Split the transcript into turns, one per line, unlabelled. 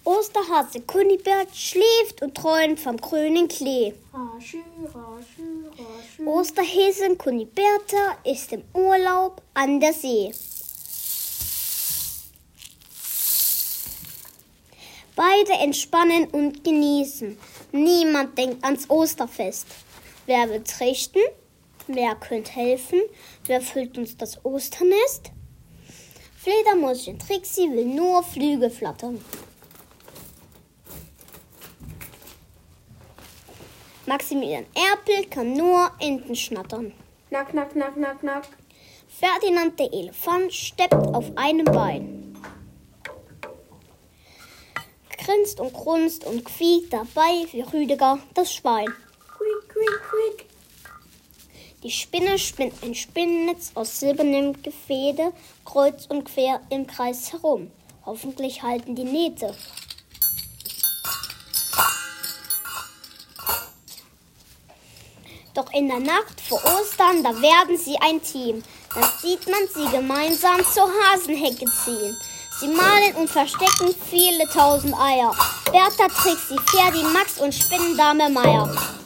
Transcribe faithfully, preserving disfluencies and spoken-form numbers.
Osterhase Kunibert schläft und träumt vom grünen Klee.
Raschü, raschü, raschü.
Osterhäsin Kuniberta ist im Urlaub an der See. Beide entspannen und genießen. Niemand denkt ans Osterfest. Wer wird richten? Wer könnte helfen? Wer füllt uns das Osternest? Fledermäuschen Trixie will nur Flügel flattern. Maximilian Erpel kann nur Enten schnattern.
Knack, knack, knack, knack, knack.
Ferdinand der Elefant steppt auf einem Bein. Grinst und grunzt und quiekt dabei wie Rüdiger das Schwein.
Quiek, quiek, quiek.
Die Spinne spinnt ein Spinnennetz aus silbernem Gefäde, kreuz und quer im Kreis herum. Hoffentlich halten die Nähte. Doch in der Nacht vor Ostern, da werden sie ein Team. Dann sieht man sie gemeinsam zur Hasenhecke ziehen. Sie malen und verstecken viele tausend Eier. Bertha, Trixie, Ferdi, Max und Spinnendame Meier.